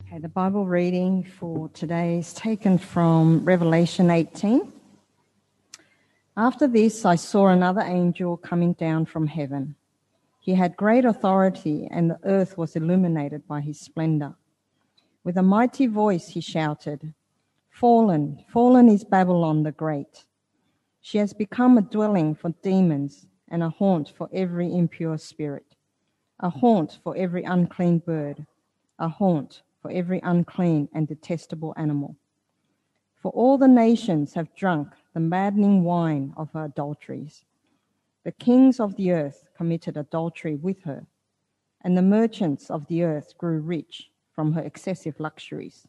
Okay, the Bible reading for today is taken from Revelation 18. After this, I saw another angel coming down from heaven. He had great authority, and the earth was illuminated by his splendor. With a mighty voice he shouted, "Fallen, fallen is Babylon the Great. She has become a dwelling for demons and a haunt for every impure spirit, a haunt for every unclean bird, a haunt for every unclean and detestable animal. For all the nations have drunk the maddening wine of her adulteries. The kings of the earth committed adultery with her, and the merchants of the earth grew rich from her excessive luxuries."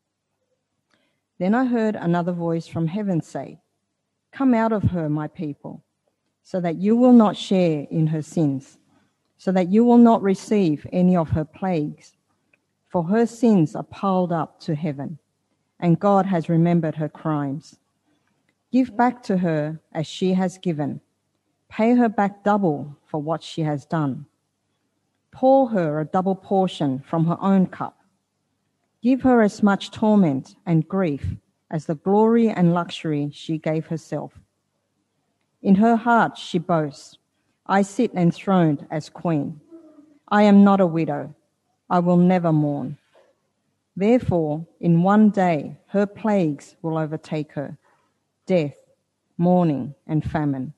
Then I heard another voice from heaven say, "Come out of her, my people, so that you will not share in her sins, so that you will not receive any of her plagues. For her sins are piled up to heaven, and God has remembered her crimes. Give back to her as she has given. Pay her back double for what she has done. Pour her a double portion from her own cup. Give her as much torment and grief as the glory and luxury she gave herself. In her heart she boasts, 'I sit enthroned as queen. I am not a widow. I will never mourn.' Therefore, in one day, her plagues will overtake her, death, mourning, and famine.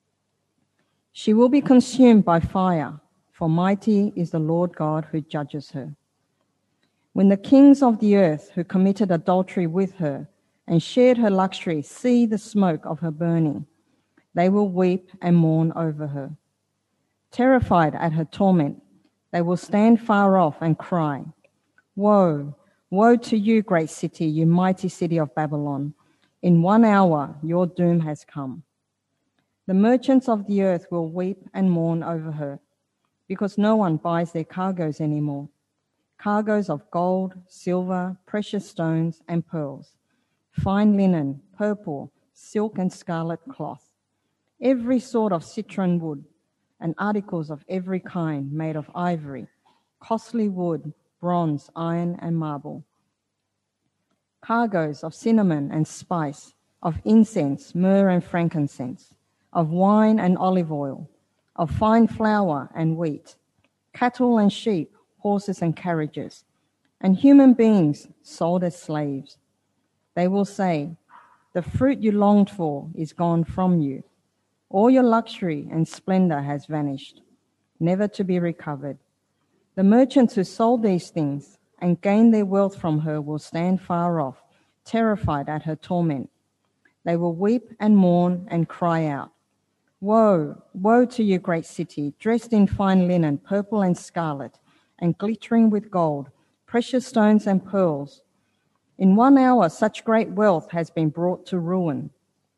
She will be consumed by fire, for mighty is the Lord God who judges her. When the kings of the earth who committed adultery with her and shared her luxury see the smoke of her burning, they will weep and mourn over her. Terrified at her torment, they will stand far off and cry, 'Woe, woe to you, great city, you mighty city of Babylon. In 1 hour your doom has come.' The merchants of the earth will weep and mourn over her, because no one buys their cargoes anymore. Cargoes of gold, silver, precious stones, and pearls, fine linen, purple, silk, and scarlet cloth, every sort of citron wood, and articles of every kind made of ivory, costly wood, bronze, iron, and marble. Cargoes of cinnamon and spice, of incense, myrrh, and frankincense, of wine and olive oil, of fine flour and wheat, cattle and sheep, horses and carriages, and human beings sold as slaves. They will say, 'The fruit you longed for is gone from you. All your luxury and splendor has vanished, never to be recovered.' The merchants who sold these things and gained their wealth from her will stand far off, terrified at her torment. They will weep and mourn and cry out, 'Woe, woe to you, great city, dressed in fine linen, purple and scarlet, and glittering with gold, precious stones and pearls. In 1 hour such great wealth has been brought to ruin.'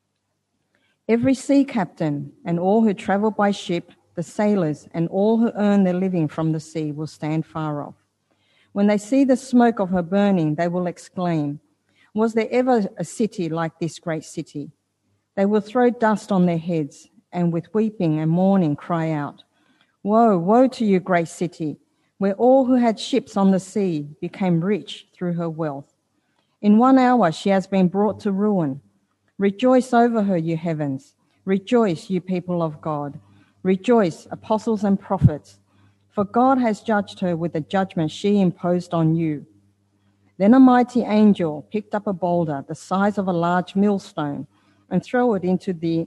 Every sea captain and all who travel by ship, the sailors and all who earn their living from the sea will stand far off. When they see the smoke of her burning, they will exclaim, 'Was there ever a city like this great city?' They will throw dust on their heads and with weeping and mourning cry out, 'Woe, woe to you, great city, where all who had ships on the sea became rich through her wealth. In 1 hour she has been brought to ruin. Rejoice over her, you heavens. Rejoice, you people of God. Rejoice, apostles and prophets, for God has judged her with the judgment she imposed on you.' Then a mighty angel picked up a boulder the size of a large millstone and threw it into the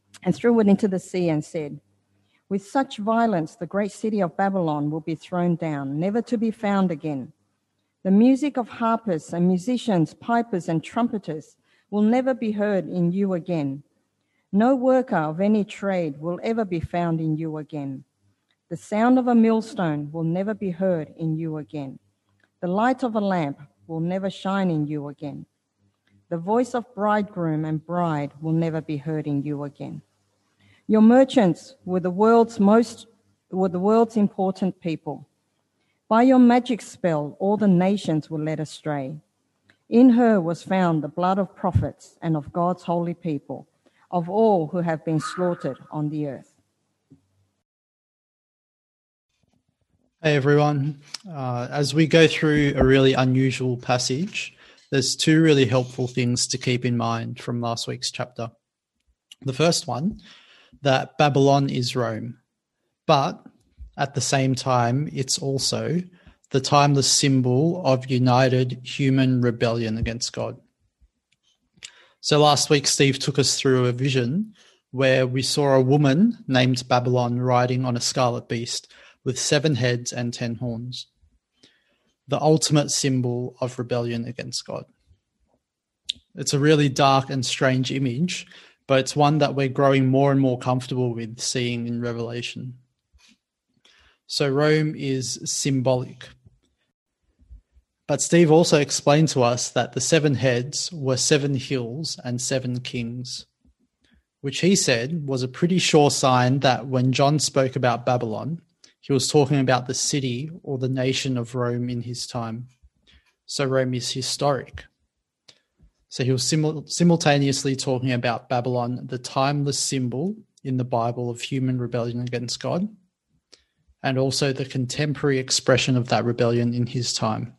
sea and said, 'With such violence the great city of Babylon will be thrown down, never to be found again. The music of harpers and musicians, pipers and trumpeters will never be heard in you again. No worker of any trade will ever be found in you again. The sound of a millstone will never be heard in you again. The light of a lamp will never shine in you again. The voice of bridegroom and bride will never be heard in you again. Your merchants were the world's important people. By your magic spell, all the nations were led astray. In her was found the blood of prophets and of God's holy people, of all who have been slaughtered on the earth." Hey everyone. As we go through a really unusual passage, there's two really helpful things to keep in mind from last week's chapter. The first one, that Babylon is Rome, but at the same time, it's also the timeless symbol of united human rebellion against God. So last week, Steve took us through a vision where we saw a woman named Babylon riding on a scarlet beast with 7 heads and 10 horns, the ultimate symbol of rebellion against God. It's a really dark and strange image, but it's one that we're growing more and more comfortable with seeing in Revelation. So Rome is symbolic. But Steve also explained to us that the 7 heads were 7 hills and 7 kings, which he said was a pretty sure sign that when John spoke about Babylon, he was talking about the city or the nation of Rome in his time. So Rome is historic. So he was simultaneously talking about Babylon, the timeless symbol in the Bible of human rebellion against God, and also the contemporary expression of that rebellion in his time.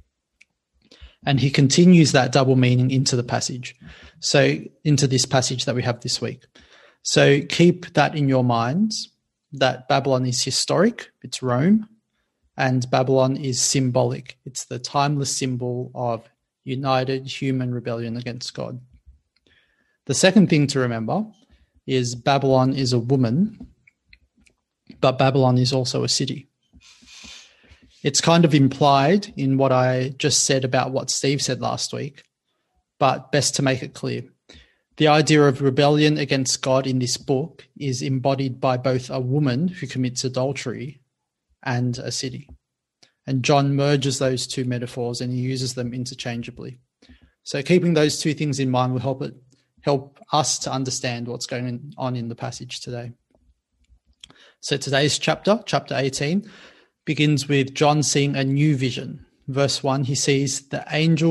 And he continues that double meaning into the passage. So into this passage that we have this week. So keep that in your minds, that Babylon is historic, it's Rome, and Babylon is symbolic. It's the timeless symbol of united human rebellion against God. The second thing to remember is Babylon is a woman, but Babylon is also a city. It's kind of implied in what I just said about what Steve said last week, but best to make it clear. The idea of rebellion against God in this book is embodied by both a woman who commits adultery and a city. And John merges those two metaphors and he uses them interchangeably. So keeping those two things in mind will help us to understand what's going on in the passage today. So today's chapter 18, begins with John seeing a new vision. Verse 1, he sees the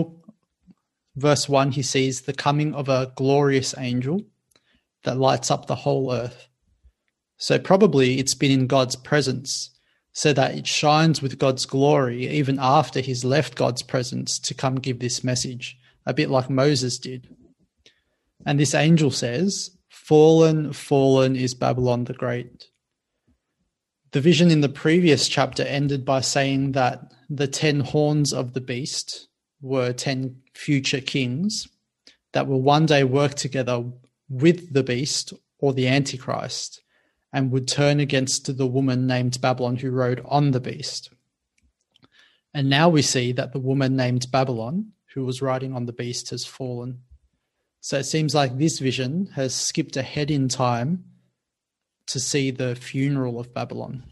coming of a glorious angel that lights up the whole earth. So probably it's been in God's presence, so that it shines with God's glory even after he's left God's presence to come give this message, a bit like Moses did. And this angel says, "Fallen, fallen is Babylon the Great." The vision in the previous chapter ended by saying that the 10 horns of the beast were 10 future kings that will one day work together with the beast or the Antichrist and would turn against the woman named Babylon who rode on the beast. And now we see that the woman named Babylon, who was riding on the beast, has fallen. So it seems like this vision has skipped ahead in time to see the funeral of Babylon.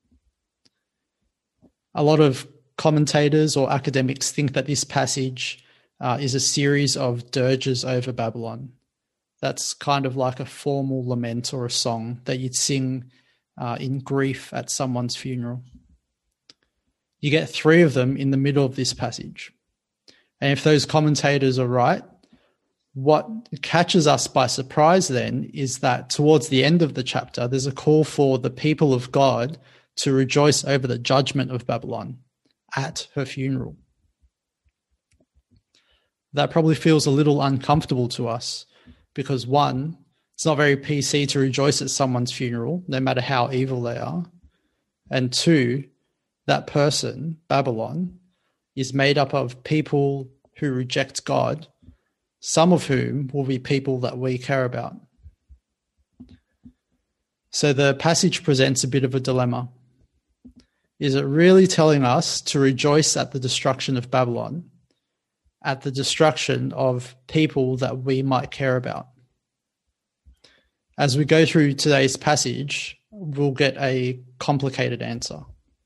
A lot of commentators or academics think that this passage is a series of dirges over Babylon. That's kind of like a formal lament or a song that you'd sing in grief at someone's funeral. You get 3 of them in the middle of this passage. And if those commentators are right, what catches us by surprise then is that towards the end of the chapter, there's a call for the people of God to rejoice over the judgment of Babylon at her funeral. That probably feels a little uncomfortable to us because 1, it's not very PC to rejoice at someone's funeral, no matter how evil they are. And 2, that person, Babylon, is made up of people who reject God, some of whom will be people that we care about. So the passage presents a bit of a dilemma. Is it really telling us to rejoice at the destruction of Babylon, at the destruction of people that we might care about? As we go through today's passage, we'll get a complicated answer.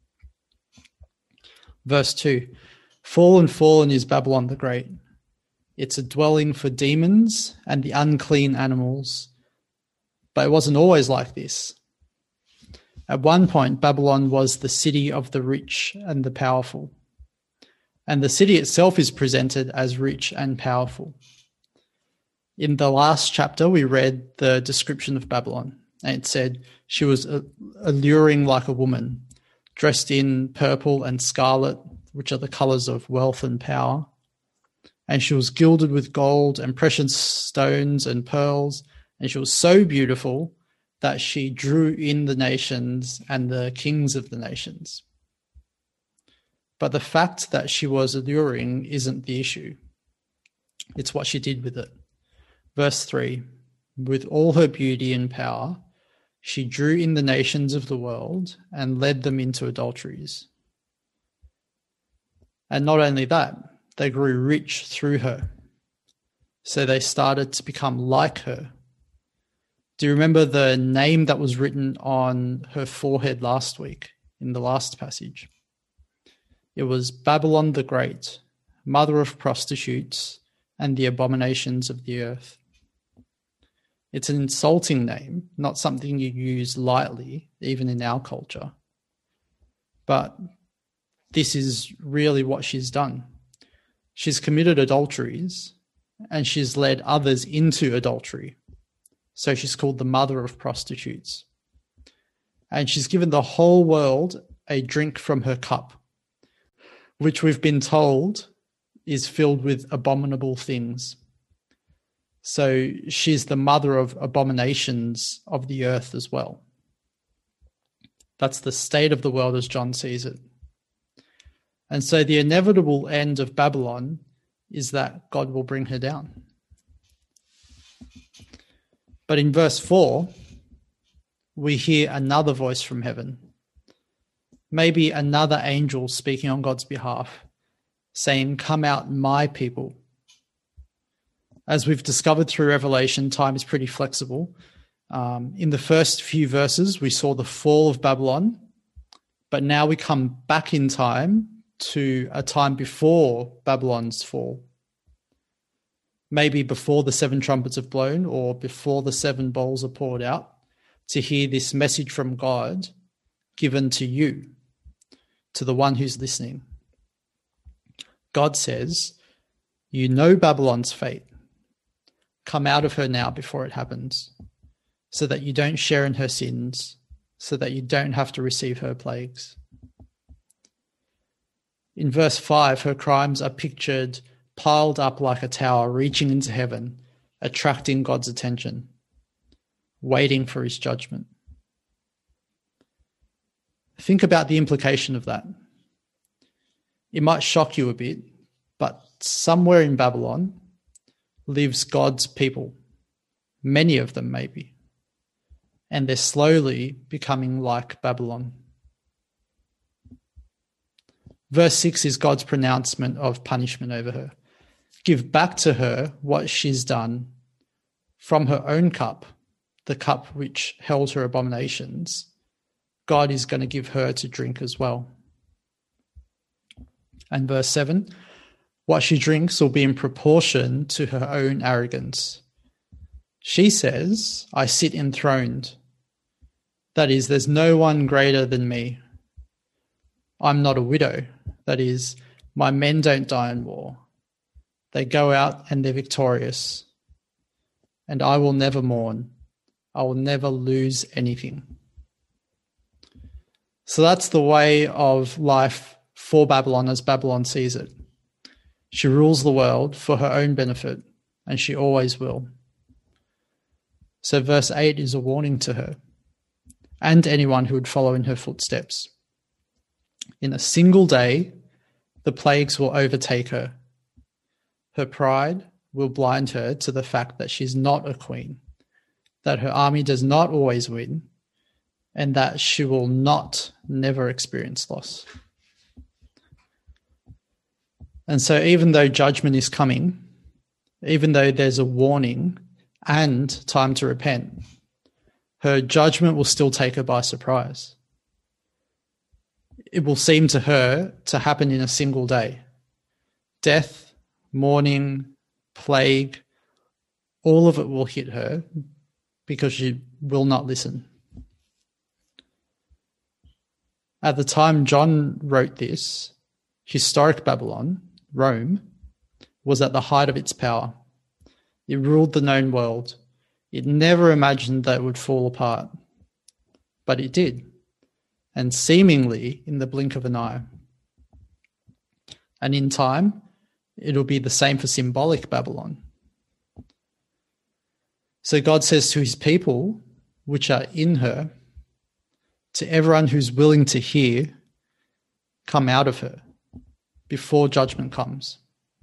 Verse 2, "Fallen, fallen is Babylon the Great. It's a dwelling for demons and the unclean animals. But it wasn't always like this. At one point, Babylon was the city of the rich and the powerful. And the city itself is presented as rich and powerful. In the last chapter, we read the description of Babylon. And it said she was alluring like a woman, dressed in purple and scarlet, which are the colors of wealth and power. And she was gilded with gold and precious stones and pearls, and she was so beautiful that she drew in the nations and the kings of the nations. But the fact that she was alluring isn't the issue. It's what she did with it. Verse 3, with all her beauty and power, she drew in the nations of the world and led them into adulteries. And not only that, they grew rich through her. So they started to become like her. Do you remember the name that was written on her forehead last week in the last passage? It was Babylon the Great, mother of prostitutes and the abominations of the earth. It's an insulting name, not something you use lightly, even in our culture. But this is really what she's done. She's committed adulteries and she's led others into adultery. So she's called the mother of prostitutes. And she's given the whole world a drink from her cup, which we've been told is filled with abominable things. So she's the mother of abominations of the earth as well. That's the state of the world as John sees it. And so the inevitable end of Babylon is that God will bring her down. But in verse 4, we hear another voice from heaven, maybe another angel speaking on God's behalf, saying, "Come out, my people." As we've discovered through Revelation, time is pretty flexible. In the first few verses, we saw the fall of Babylon, but now we come back in time to a time before Babylon's fall. Maybe before the 7 trumpets have blown or before the 7 bowls are poured out, to hear this message from God given to you, to the one who's listening. God says, "You know Babylon's fate. Come out of her now before it happens, so that you don't share in her sins, so that you don't have to receive her plagues." In verse 5, her crimes are pictured piled up like a tower, reaching into heaven, attracting God's attention, waiting for his judgment. Think about the implication of that. It might shock you a bit, but somewhere in Babylon lives God's people, many of them maybe, and they're slowly becoming like Babylon. Verse 6 is God's pronouncement of punishment over her. Give back to her what she's done from her own cup, the cup which held her abominations. God is going to give her to drink as well. And verse 7, what she drinks will be in proportion to her own arrogance. She says, "I sit enthroned." That is, there's no one greater than me. I'm not a widow. That is, my men don't die in war. They go out and they're victorious. And I will never mourn. I will never lose anything. So that's the way of life for Babylon as Babylon sees it. She rules the world for her own benefit, and she always will. So verse 8 is a warning to her and anyone who would follow in her footsteps. In a single day, the plagues will overtake her. Her pride will blind her to the fact that she's not a queen, that her army does not always win, and that she will never experience loss. And so even though judgment is coming, even though there's a warning and time to repent, her judgment will still take her by surprise. It will seem to her to happen in a single day. Death, mourning, plague, all of it will hit her because she will not listen. At the time John wrote this, historic Babylon, Rome, was at the height of its power. It ruled the known world. It never imagined that it would fall apart, but it did. and seemingly in the blink of an eye. And in time, it'll be the same for symbolic Babylon. So God says to his people, which are in her, to everyone who's willing to hear, come out of her before judgment comes.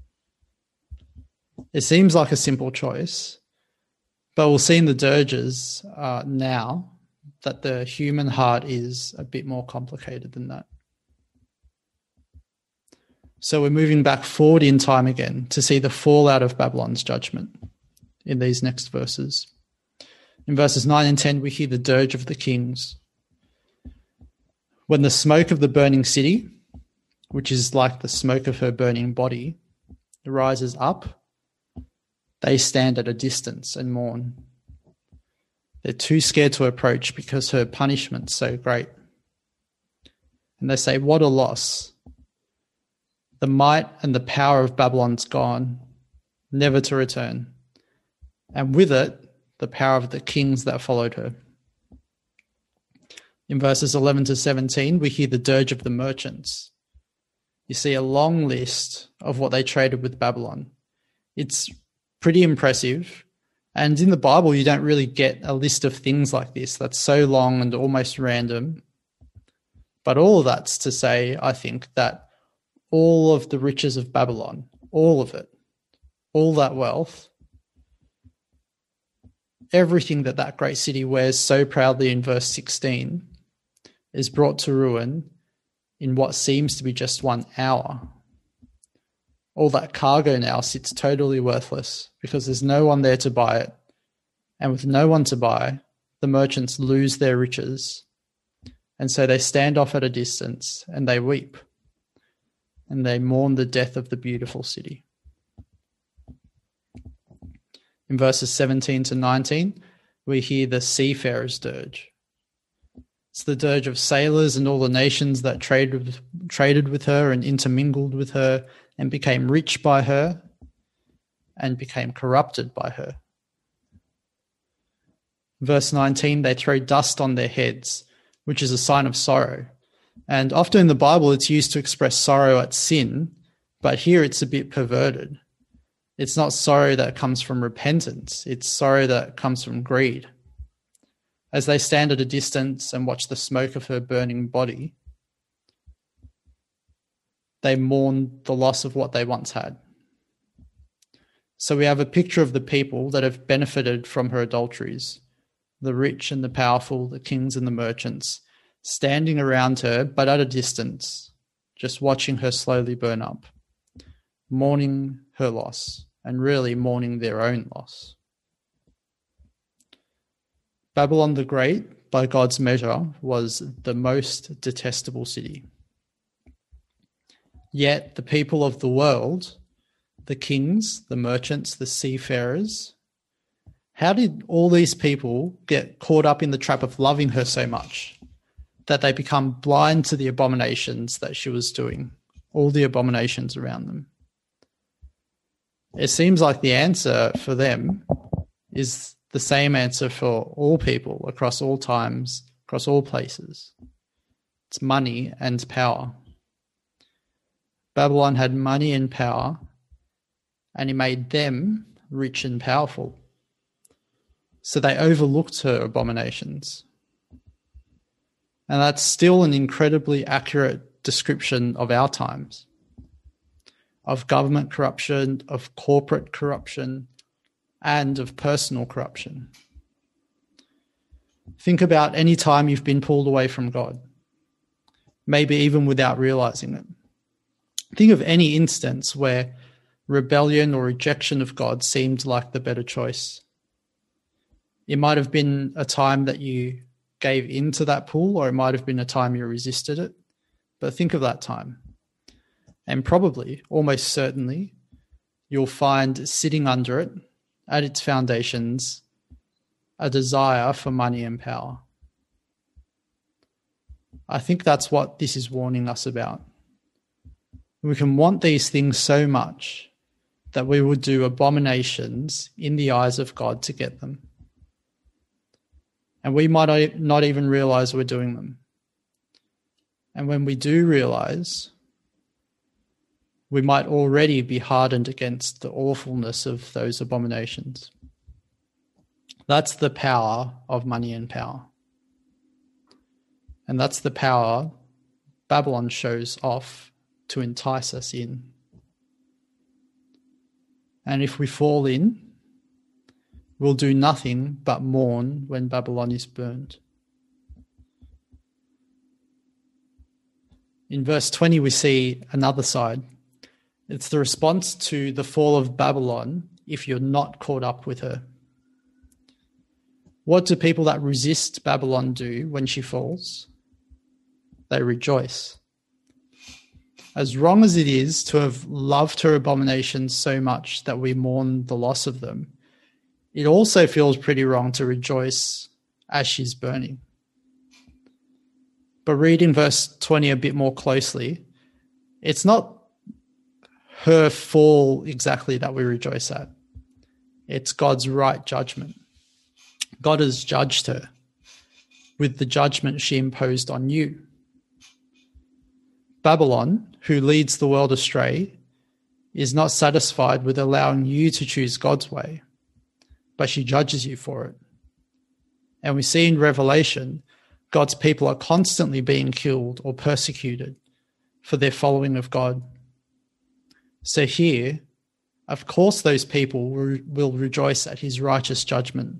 It seems like a simple choice, but we'll see in the dirges now that the human heart is a bit more complicated than that. So we're moving back forward in time again to see the fallout of Babylon's judgment in these next verses. In verses 9 and 10, we hear the dirge of the kings. When the smoke of the burning city, which is like the smoke of her burning body, rises up, they stand at a distance and mourn. They're too scared to approach because her punishment's so great. And they say, what a loss. The might and the power of Babylon's gone, never to return. And with it, the power of the kings that followed her. In verses 11 to 17, we hear the dirge of the merchants. You see a long list of what they traded with Babylon. It's pretty impressive. And in the Bible, you don't really get a list of things like this that's so long and almost random. But all of that's to say, I think, that all of the riches of Babylon, all of it, all that wealth, everything that that great city wears so proudly in verse 16 is brought to ruin in what seems to be just 1 hour. All that cargo now sits totally worthless because there's no one there to buy it. And with no one to buy, the merchants lose their riches. And so they stand off at a distance and they weep. And they mourn the death of the beautiful city. In verses 17 to 19, we hear the seafarers' dirge. It's the dirge of sailors and all the nations that traded with her and intermingled with her and became rich by her and became corrupted by her. Verse 19, they throw dust on their heads, which is a sign of sorrow. And often in the Bible, it's used to express sorrow at sin, but here it's a bit perverted. It's not sorrow that comes from repentance. It's sorrow that comes from greed. As they stand at a distance and watch the smoke of her burning body, they mourn the loss of what they once had. So we have a picture of the people that have benefited from her adulteries, the rich and the powerful, the kings and the merchants, standing around her, but at a distance, just watching her slowly burn up, mourning her loss, and really mourning their own loss. Babylon the Great, by God's measure, was the most detestable city. Yet the people of the world, the kings, the merchants, the seafarers, how did all these people get caught up in the trap of loving her so much that they become blind to the abominations that she was doing, all the abominations around them? It seems like the answer for them is the same answer for all people across all times, across all places. It's money and power. Babylon had money and power, and it made them rich and powerful. So they overlooked her abominations. And that's still an incredibly accurate description of our times, of government corruption, of corporate corruption, and of personal corruption. Think about any time you've been pulled away from God, maybe even without realizing it. Think of any instance where rebellion or rejection of God seemed like the better choice. It might have been a time that you gave into that pull, or it might have been a time you resisted it. But think of that time. And probably, almost certainly, you'll find sitting under it, at its foundations, a desire for money and power. I think that's what this is warning us about. We can want these things so much that we would do abominations in the eyes of God to get them. And we might not even realize we're doing them. And when we do realize, we might already be hardened against the awfulness of those abominations. That's the power of money and power. And that's the power Babylon shows off to entice us in. And if we fall in, we'll do nothing but mourn when Babylon is burned. In verse 20, we see another side. It's the response to the fall of Babylon if you're not caught up with her. What do people that resist Babylon do when she falls? They rejoice. As wrong as it is to have loved her abominations so much that we mourn the loss of them, it also feels pretty wrong to rejoice as she's burning. But reading verse 20 a bit more closely, it's not her fall exactly that we rejoice at. It's God's right judgment. God has judged her with the judgment she imposed on you. Babylon, who leads the world astray, is not satisfied with allowing you to choose God's way, but she judges you for it. And we see in Revelation, God's people are constantly being killed or persecuted for their following of God. So here, of course, those people will rejoice at his righteous judgment.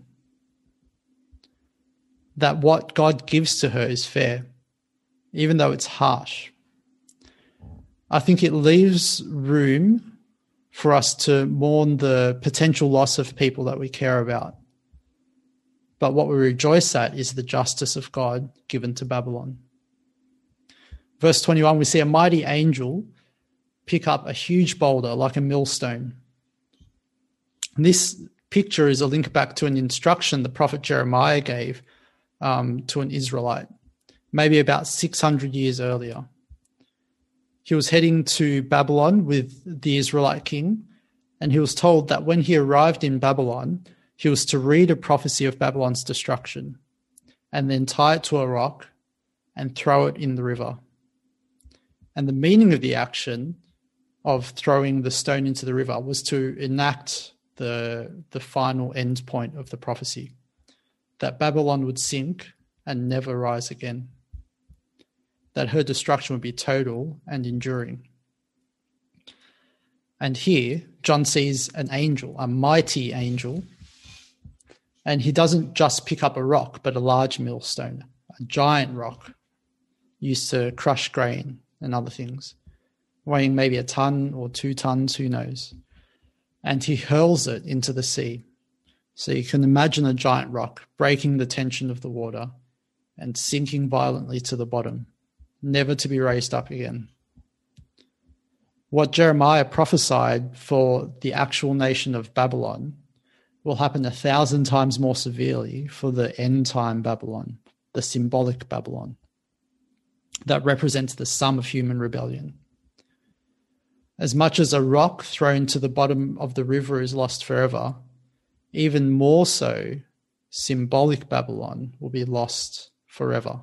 That what God gives to her is fair, even though it's harsh. I think it leaves room for us to mourn the potential loss of people that we care about. But what we rejoice at is the justice of God given to Babylon. Verse 21, we see a mighty angel pick up a huge boulder like a millstone. This picture is a link back to an instruction the prophet Jeremiah gave to an Israelite, maybe about 600 years earlier. He was heading to Babylon with the Israelite king, and he was told that when he arrived in Babylon, he was to read a prophecy of Babylon's destruction and then tie it to a rock and throw it in the river. And the meaning of the action of throwing the stone into the river was to enact the final end point of the prophecy, that Babylon would sink and never rise again, that her destruction would be total and enduring. And here, John sees an angel, a mighty angel, and he doesn't just pick up a rock, but a large millstone, a giant rock used to crush grain and other things, weighing maybe 1 ton or 2 tons, who knows. And he hurls it into the sea. So you can imagine a giant rock breaking the tension of the water and sinking violently to the bottom, never to be raised up again. What Jeremiah prophesied for the actual nation of Babylon will happen 1,000 times more severely for the end-time Babylon, the symbolic Babylon, that represents the sum of human rebellion. As much as a rock thrown to the bottom of the river is lost forever, even more so, symbolic Babylon will be lost forever.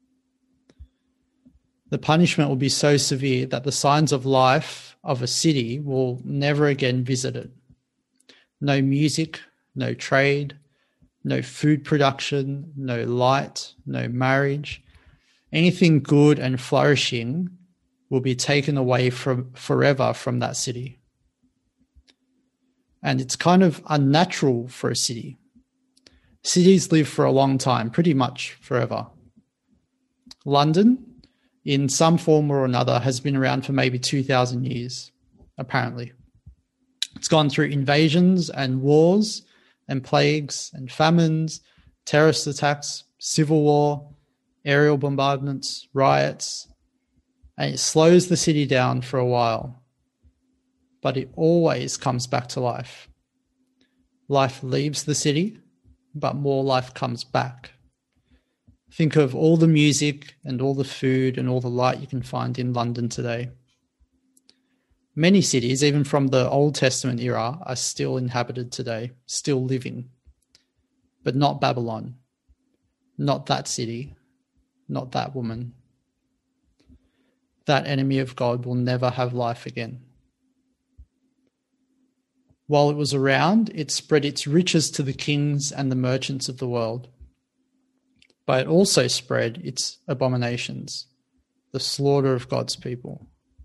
The punishment will be so severe that the signs of life of a city will never again visit it. No music, no trade, no food production, no light, no marriage. Anything good and flourishing will be taken away forever from that city. And it's kind of unnatural for a city. Cities live for a long time, pretty much forever. London, in some form or another, has been around for maybe 2,000 years, apparently. It's gone through invasions and wars and plagues and famines, terrorist attacks, civil war, aerial bombardments, riots, and it slows the city down for a while. But it always comes back to life. Life leaves the city, but more life comes back. Think of all the music and all the food and all the light you can find in London today. Many cities, even from the Old Testament era, are still inhabited today, still living. But not Babylon, not that city, not that woman. that enemy of God will never have life again. While it was around, it spread its riches to the kings and the merchants of the world. But it also spread its abominations, the slaughter of God's people.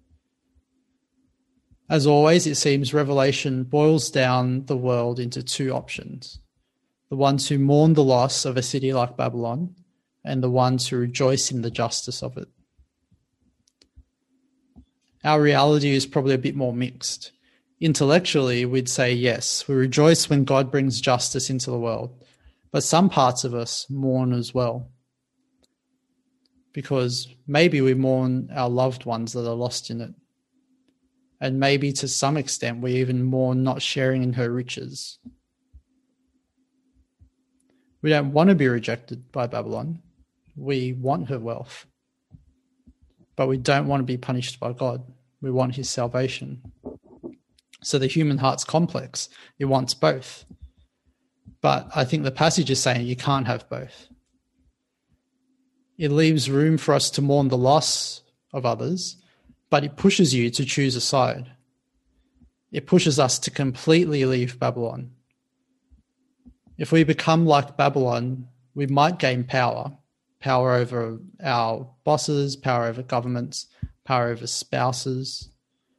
As always, it seems Revelation boils down the world into two options: the ones who mourn the loss of a city like Babylon, and the ones who rejoice in the justice of it. Our reality is probably a bit more mixed. Intellectually, we'd say yes, we rejoice when God brings justice into the world, but some parts of us mourn as well. Because maybe we mourn our loved ones that are lost in it. And maybe to some extent we even mourn not sharing in her riches. We don't want to be rejected by Babylon. We want her wealth. But we don't want to be punished by God. We want his salvation. So the human heart's complex. It wants both. But I think the passage is saying you can't have both. It leaves room for us to mourn the loss of others, but it pushes you to choose a side. It pushes us to completely leave Babylon. If we become like Babylon, we might gain power over our bosses, power over governments, power over spouses.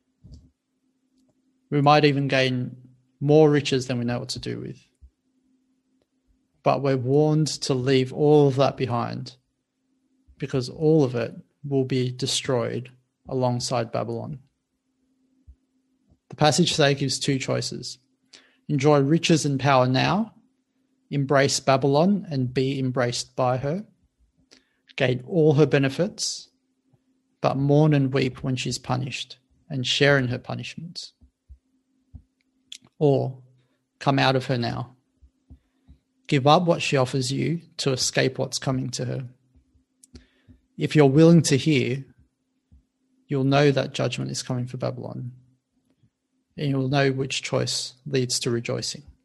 We might even gain more riches than we know what to do with. But we're warned to leave all of that behind, because all of it will be destroyed alongside Babylon. The passage today gives two choices: enjoy riches and power now, embrace Babylon and be embraced by her, gain all her benefits, but mourn and weep when she's punished and share in her punishments. Or come out of her now. Give up what she offers you to escape what's coming to her. If you're willing to hear, you'll know that judgment is coming for Babylon, and you'll know which choice leads to rejoicing.